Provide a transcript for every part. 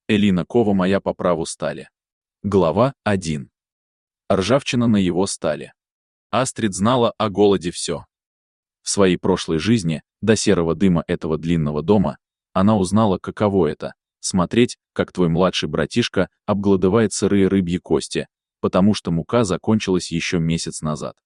Элина Кова моя по праву стали. Глава 1. Ржавчина на его стали. Астрид знала о голоде все. В своей прошлой жизни, до серого дыма этого длинного дома, она узнала, каково это — смотреть, как твой младший братишка обгладывает сырые рыбьи кости, потому что мука закончилась еще месяц назад.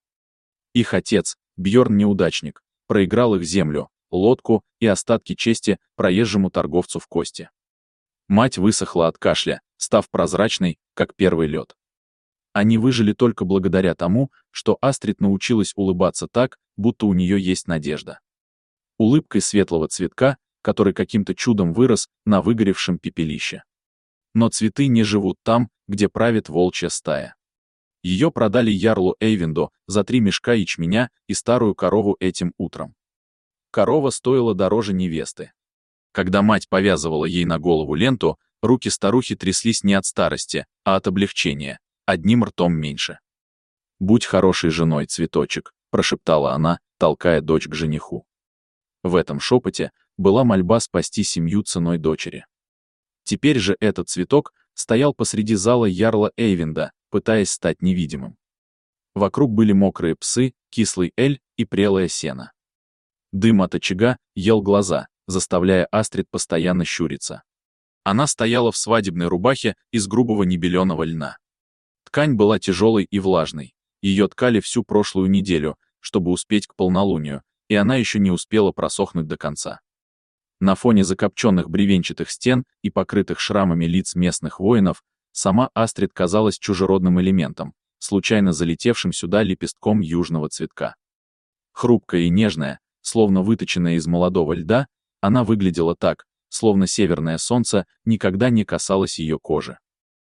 Их отец, Бьорн-неудачник, проиграл их землю, лодку и остатки чести проезжему торговцу в кости. Мать высохла от кашля, став прозрачной, как первый лед. Они выжили только благодаря тому, что Астрид научилась улыбаться так, будто у нее есть надежда. Улыбкой светлого цветка, который каким-то чудом вырос на выгоревшем пепелище. Но цветы не живут там, где правит волчья стая. Ее продали ярлу Эйвинду за 3 мешка ячменя и старую корову этим утром. Корова стоила дороже невесты. Когда мать повязывала ей на голову ленту, руки старухи тряслись не от старости, а от облегчения, одним ртом меньше. «Будь хорошей женой, цветочек», — прошептала она, толкая дочь к жениху. В этом шепоте была мольба спасти семью ценой дочери. Теперь же этот цветок стоял посреди зала ярла Эйвинда, пытаясь стать невидимым. Вокруг были мокрые псы, кислый эль и прелое сено. Дым от очага ел глаза, заставляя Астрид постоянно щуриться. Она стояла в свадебной рубахе из грубого небеленого льна. Ткань была тяжелой и влажной. Ее ткали всю прошлую неделю, чтобы успеть к полнолунию, и она еще не успела просохнуть до конца. На фоне закопченных бревенчатых стен и покрытых шрамами лиц местных воинов, сама Астрид казалась чужеродным элементом, случайно залетевшим сюда лепестком южного цветка. Хрупкая и нежная, словно выточенная из молодого льда, она выглядела так, словно северное солнце никогда не касалось ее кожи.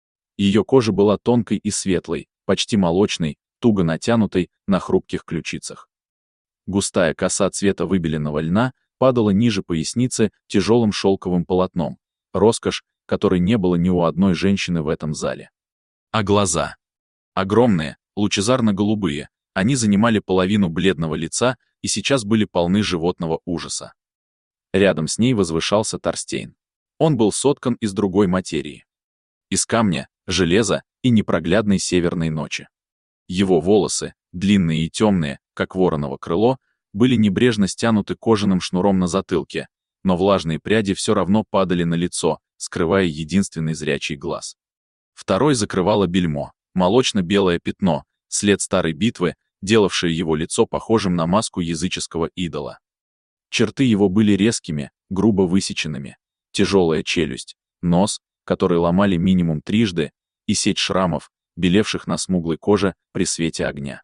Ее кожа была тонкой и светлой, почти молочной, туго натянутой на хрупких ключицах. Густая коса цвета выбеленного льна падала ниже поясницы тяжелым шелковым полотном, роскошь, которой не было ни у одной женщины в этом зале. А глаза? Огромные, лучезарно-голубые, они занимали половину бледного лица и сейчас были полны животного ужаса. Рядом с ней возвышался Торстейн. Он был соткан из другой материи. Из камня, железа и непроглядной северной ночи. Его волосы, длинные и темные, как вороново крыло, были небрежно стянуты кожаным шнуром на затылке, но влажные пряди все равно падали на лицо, скрывая единственный зрячий глаз. Второй закрывало бельмо, молочно-белое пятно, след старой битвы, делавшее его лицо похожим на маску языческого идола. Черты его были резкими, грубо высеченными, тяжелая челюсть, нос, который ломали минимум трижды, и сеть шрамов, белевших на смуглой коже при свете огня.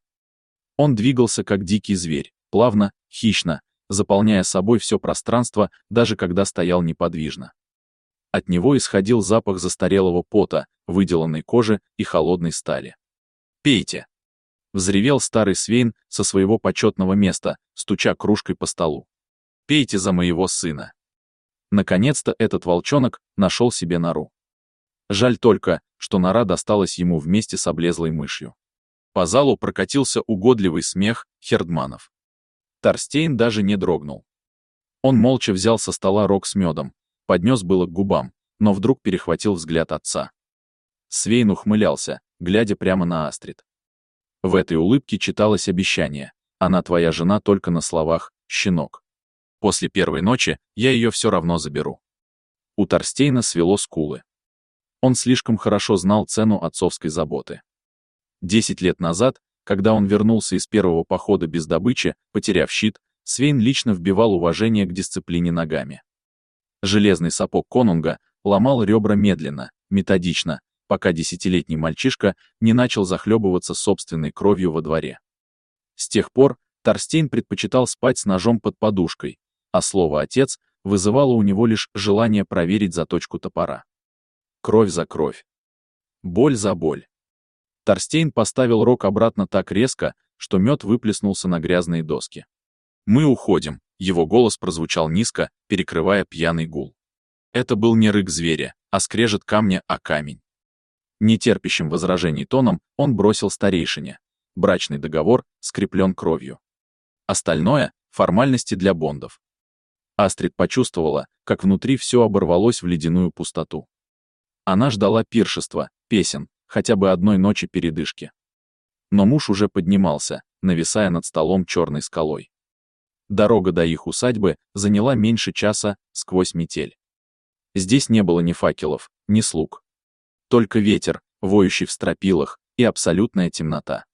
Он двигался как дикий зверь, плавно, хищно, заполняя собой все пространство, даже когда стоял неподвижно. От него исходил запах застарелого пота, выделанной кожи и холодной стали. «Пейте!» — взревел старый свейн со своего почетного места, стуча кружкой по столу. «Пейте за моего сына!» Наконец-то этот волчонок нашел себе нору. Жаль только, что нора досталась ему вместе с облезлой мышью. По залу прокатился угодливый смех хердманов. Торстейн даже не дрогнул. Он молча взял со стола рог с медом, поднес было к губам, но вдруг перехватил взгляд отца. Свейн ухмылялся, глядя прямо на Астрид. В этой улыбке читалось обещание: она твоя жена только на словах, щенок. После первой ночи я ее все равно заберу. У Торстейна свело скулы. Он слишком хорошо знал цену отцовской заботы. 10 лет назад, когда он вернулся из первого похода без добычи, потеряв щит, Свейн лично вбивал уважение к дисциплине ногами. Железный сапог конунга ломал ребра медленно, методично, пока 10-летний мальчишка не начал захлебываться собственной кровью во дворе. С тех пор Торстейн предпочитал спать с ножом под подушкой, а слово «отец» вызывало у него лишь желание проверить заточку топора. Кровь за кровь. Боль за боль. Торстейн поставил рог обратно так резко, что мед выплеснулся на грязные доски. «Мы уходим», — его голос прозвучал низко, перекрывая пьяный гул. Это был не рык зверя, а скрежет камня о камень. Нетерпящим возражений тоном он бросил старейшине: брачный договор скреплен кровью. Остальное — формальности для бондов. Астрид почувствовала, как внутри все оборвалось в ледяную пустоту. Она ждала пиршества, песен, хотя бы одной ночи передышки. Но муж уже поднимался, нависая над столом черной скалой. Дорога до их усадьбы заняла меньше часа сквозь метель. Здесь не было ни факелов, ни слуг. Только ветер, воющий в стропилах, и абсолютная темнота.